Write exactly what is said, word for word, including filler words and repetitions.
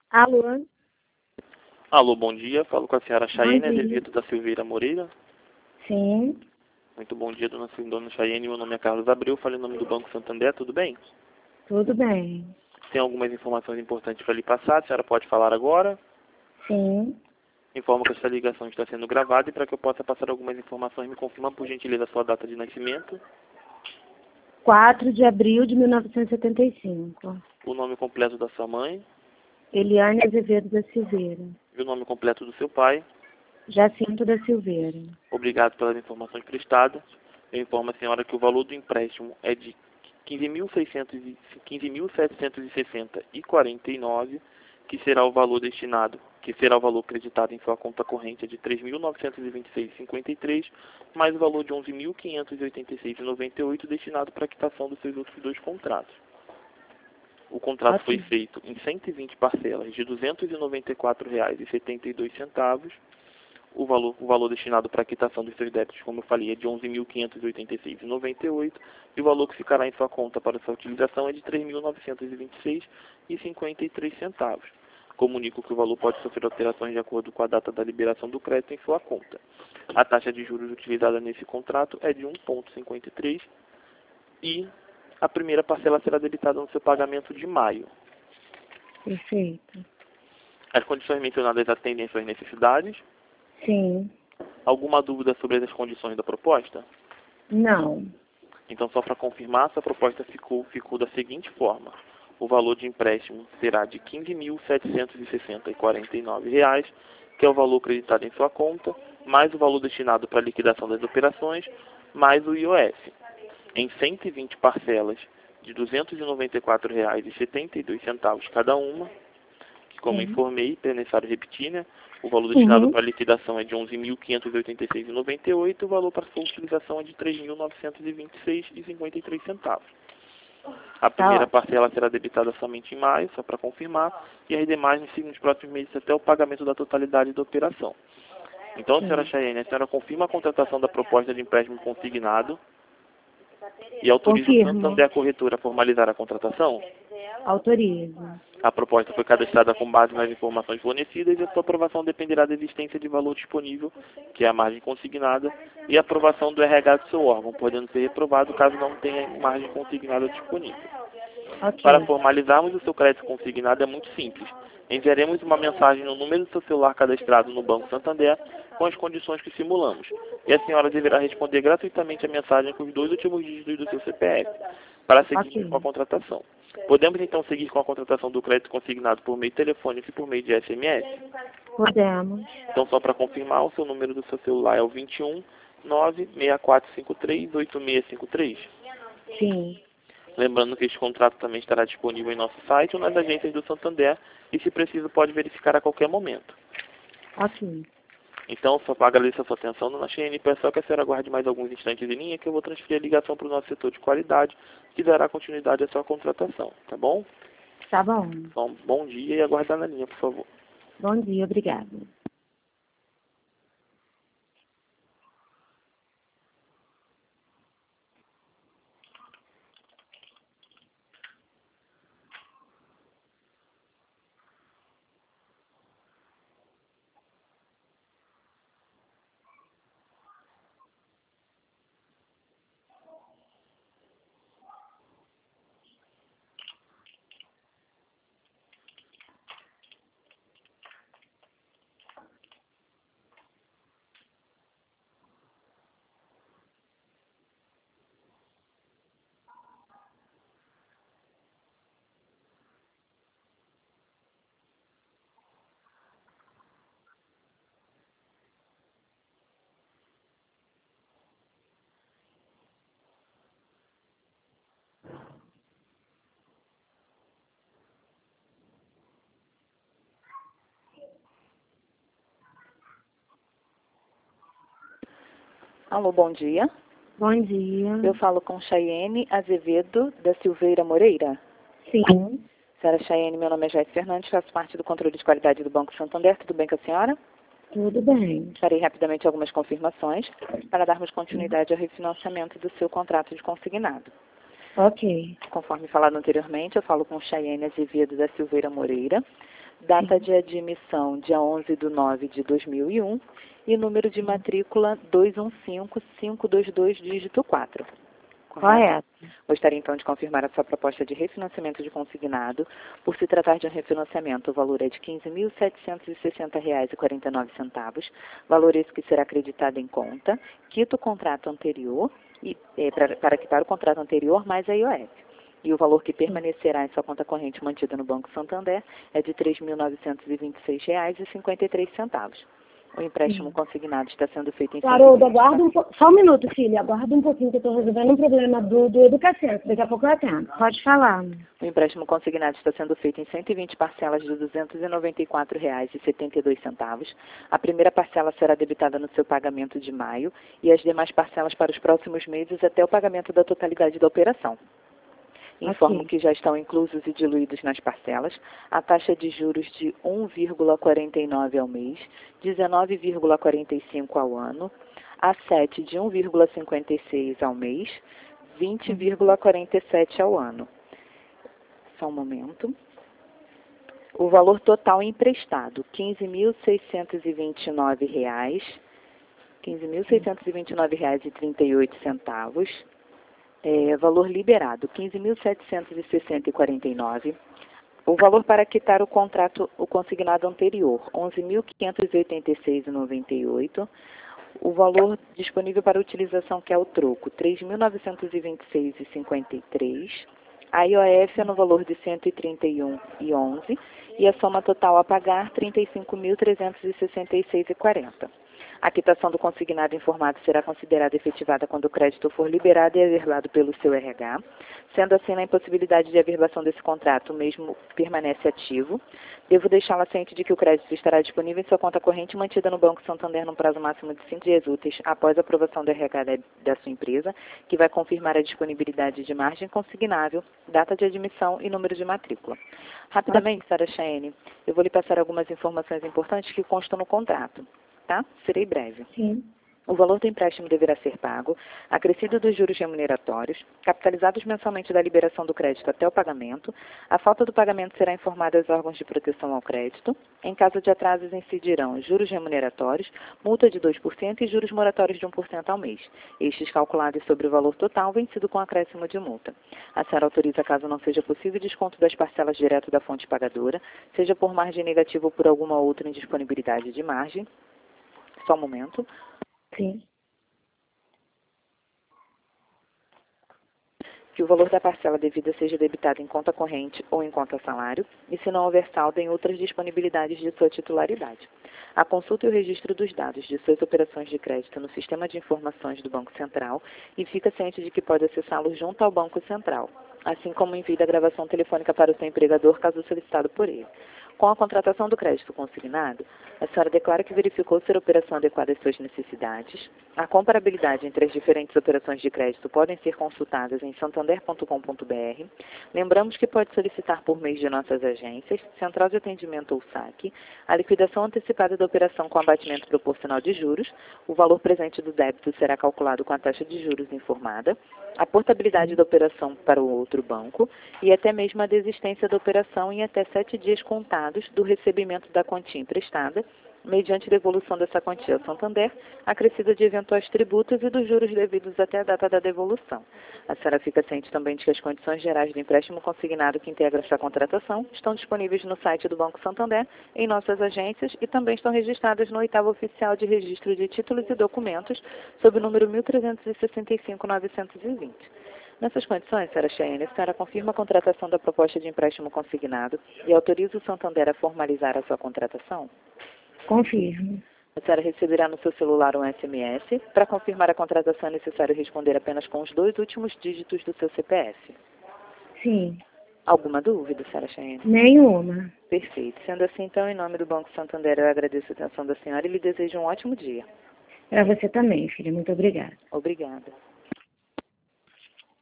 Alô? Alô, bom dia. Falo com a senhora Bom Chayene dia. Azevedo da Silveira Moreira. Sim, Muito bom dia, dona, dona Chayene. Meu nome é Carlos Abreu. Falei em nome do Banco Santander. Tudo bem? tudo bem. Tem algumas informações importantes para lhe passar. A senhora pode falar agora? Sim, Informo que esta ligação está sendo gravada e para que eu possa passar algumas informações, me confirma por gentileza a sua data de nascimento, quatro de abril de mil novecentos e setenta e cinco. o nome completo da sua mãe Eliane Azevedo da Silveira. e o nome completo do seu pai. Jacinto da Silveira. Obrigado pelas informações prestadas. Eu informo a senhora que o valor do empréstimo é de quinze mil setecentos e sessenta e quarenta e nove, que será o valor destinado, que será o valor creditado em sua conta corrente é de três mil novecentos e vinte e seis vírgula cinquenta e três, mais o valor de onze mil quinhentos e oitenta e seis vírgula noventa e oito destinado para a quitação dos seus outros dois contratos. O contrato Ok. foi feito em cento e vinte parcelas de duzentos e noventa e quatro reais e setenta e dois centavos. O valor, o valor destinado para a quitação dos seus débitos, como eu falei, é de onze mil quinhentos e oitenta e seis vírgula noventa e oito, e o valor que ficará em sua conta para sua utilização é de três mil novecentos e vinte e seis vírgula cinquenta e três centavos. Comunico que o valor pode sofrer alterações de acordo com a data da liberação do crédito em sua conta. A taxa de juros utilizada nesse contrato é de um vírgula cinquenta e três e a primeira parcela será debitada no seu pagamento de maio. Perfeito. As condições mencionadas atendem às suas necessidades. Sim. Alguma dúvida sobre as condições da proposta? Não. Então, só para confirmar, essa proposta ficou, ficou da seguinte forma. O valor de empréstimo será de quinze mil setecentos e sessenta reais e quarenta e nove reais, que é o valor creditado em sua conta, mais o valor destinado para a liquidação das operações, mais o I O F, em cento e vinte parcelas de duzentos e noventa e quatro reais e setenta e dois centavos cada uma, que, como Sim. informei, é necessário repetir, né? O valor destinado Uhum. para a liquidação é de onze mil quinhentos e oitenta e seis reais e noventa e oito, o valor para sua utilização é de três mil novecentos e vinte e seis reais e cinquenta e três centavos. A Tá primeira ótimo. parcela será debitada somente em maio, só para confirmar, e as demais nos próximos meses até o pagamento da totalidade da operação. Então, senhora Sim. Chayene, a senhora confirma a contratação da proposta de empréstimo consignado e autoriza o Confirmo. Santander Corretora a formalizar a contratação? Autorizo. A proposta foi cadastrada com base nas informações fornecidas e a sua aprovação dependerá da existência de valor disponível, que é a margem consignada, e a aprovação do R H do seu órgão, podendo ser reprovado caso não tenha margem consignada disponível. Ok. Para formalizarmos o seu crédito consignado é muito simples. Enviaremos uma mensagem no número do seu celular cadastrado no Banco Santander com as condições que simulamos. E a senhora deverá responder gratuitamente a mensagem com os dois últimos dígitos do seu C P F para seguirmos Ok. com a contratação. Podemos então seguir com a contratação do crédito consignado por meio telefônico e por meio de S M S? Podemos. Então, só para confirmar, o seu número do seu celular é o vinte e um, nove seis quatro cinco três, oito seis cinco três. Sim. Lembrando que este contrato também estará disponível em nosso site ou nas agências do Santander e, se preciso, pode verificar a qualquer momento. Ok. Então, só agradeço a sua atenção, dona Chayene, e peço só que a senhora aguarde mais alguns instantes em linha, que eu vou transferir a ligação para o nosso setor de qualidade, que dará continuidade à sua contratação, tá bom? Tá bom. Então, bom dia e aguardar na linha, por favor. Bom dia, obrigada. Alô, bom dia. Bom dia. Eu falo com Chayene Azevedo da Silveira Moreira. Sim. Senhora Chayene, meu nome é Joyce Fernandes, faço parte do controle de qualidade do Banco Santander. Tudo bem com a senhora? Tudo bem. Farei rapidamente algumas confirmações para darmos continuidade ao refinanciamento do seu contrato de consignado. Ok. Conforme falado anteriormente, eu falo com Chayene Azevedo da Silveira Moreira, Data de admissão, dia onze de nove de dois mil e um. E número de matrícula dois um cinco, cinco dois dois, dígito quatro. Correto. Gostaria então de confirmar a sua proposta de refinanciamento de consignado. Por se tratar de um refinanciamento, o valor é de quinze mil setecentos e sessenta reais e quarenta e nove centavos. Valor esse que será acreditado em conta. Quita o contrato anterior, e, é, para, para quitar o contrato anterior mais a I O F. E o valor que permanecerá em sua conta corrente mantida no Banco Santander é de três mil novecentos e vinte e seis reais e cinquenta e três centavos. O empréstimo consignado está sendo feito em... Haroldo, aguarda um pouco. Só um minuto, filha. Aguarda um pouquinho que eu estou resolvendo um problema do, do Educacentro. Daqui a pouco eu atendo. Pode falar. O empréstimo consignado está sendo feito em cento e vinte parcelas de duzentos e noventa e quatro reais e setenta e dois centavos. A primeira parcela será debitada no seu pagamento de maio e as demais parcelas para os próximos meses até o pagamento da totalidade da operação. Informo que já estão inclusos e diluídos nas parcelas a taxa de juros de um vírgula quarenta e nove ao mês, dezenove vírgula quarenta e cinco ao ano, a sete de um vírgula cinquenta e seis ao mês, vinte vírgula quarenta e sete ao ano. Só um momento. O valor total emprestado, quinze mil seiscentos e vinte e nove reais, quinze mil seiscentos e vinte e nove reais e trinta e oito centavos. É, valor liberado, quinze mil setecentos e sessenta reais e quarenta e nove centavos. O valor para quitar o contrato, o consignado anterior, onze mil quinhentos e oitenta e seis reais e noventa e oito centavos. O valor disponível para utilização, que é o troco, três mil novecentos e vinte e seis reais e cinquenta e três centavos. A I O F é no valor de cento e trinta e um reais e onze centavos. E a soma total a pagar, trinta e cinco mil trezentos e sessenta e seis reais e quarenta centavos. A quitação do consignado informado será considerada efetivada quando o crédito for liberado e averbado pelo seu R H. Sendo assim, na impossibilidade de averbação desse contrato, o mesmo permanece ativo. Devo deixá-la ciente de que o crédito estará disponível em sua conta corrente mantida no Banco Santander no prazo máximo de cinco dias úteis após a aprovação do R H da, da sua empresa, que vai confirmar a disponibilidade de margem consignável, data de admissão e número de matrícula. Rapidamente, Sara Chayenne, eu vou lhe passar algumas informações importantes que constam no contrato. Tá? Serei breve. Sim. O valor do empréstimo deverá ser pago, acrescido dos juros remuneratórios, capitalizados mensalmente da liberação do crédito até o pagamento. A falta do pagamento será informada aos órgãos de proteção ao crédito. Em caso de atrasos, incidirão juros remuneratórios, multa de dois por cento e juros moratórios de um por cento ao mês. Estes calculados sobre o valor total, vencido com acréscimo de multa. A senhora autoriza, caso não seja possível, desconto das parcelas direto da fonte pagadora, seja por margem negativa ou por alguma outra indisponibilidade de margem. Só um momento. Sim. Que o valor da parcela devida seja debitado em conta corrente ou em conta salário, e se não houver saldo, em outras disponibilidades de sua titularidade. A consulta e o registro dos dados de suas operações de crédito no Sistema de Informações do Banco Central e fica ciente de que pode acessá-lo junto ao Banco Central, assim como o envio da gravação telefônica para o seu empregador, caso solicitado por ele. Com a contratação do crédito consignado, a senhora declara que verificou ser a operação adequada às suas necessidades. A comparabilidade entre as diferentes operações de crédito podem ser consultadas em santander ponto com ponto br. Lembramos que pode solicitar por meio de nossas agências, Central de Atendimento ou saque, a liquidação antecipada da operação com abatimento proporcional de juros. O valor presente do débito será calculado com a taxa de juros informada, a portabilidade da operação para o outro banco e até mesmo a desistência da operação em até sete dias contados do recebimento da quantia emprestada, mediante devolução dessa quantia ao Santander, acrescida de eventuais tributos e dos juros devidos até a data da devolução. A senhora fica ciente também de que as condições gerais do empréstimo consignado que integra esta contratação estão disponíveis no site do Banco Santander, em nossas agências e também estão registradas no oitavo oficial de registro de títulos e documentos, sob o número mil trezentos e sessenta e cinco, novecentos e vinte. Nessas condições, senhora Chayenne, a senhora confirma a contratação da proposta de empréstimo consignado e autoriza o Santander a formalizar a sua contratação? Confirmo. A senhora receberá no seu celular um S M S. Para confirmar a contratação é necessário responder apenas com os dois últimos dígitos do seu C P F. Sim. Alguma dúvida, senhora Chayenne? Nenhuma. Perfeito. Sendo assim, então, em nome do Banco Santander, eu agradeço a atenção da senhora e lhe desejo um ótimo dia. Para você também, filha. Muito obrigada. Obrigada.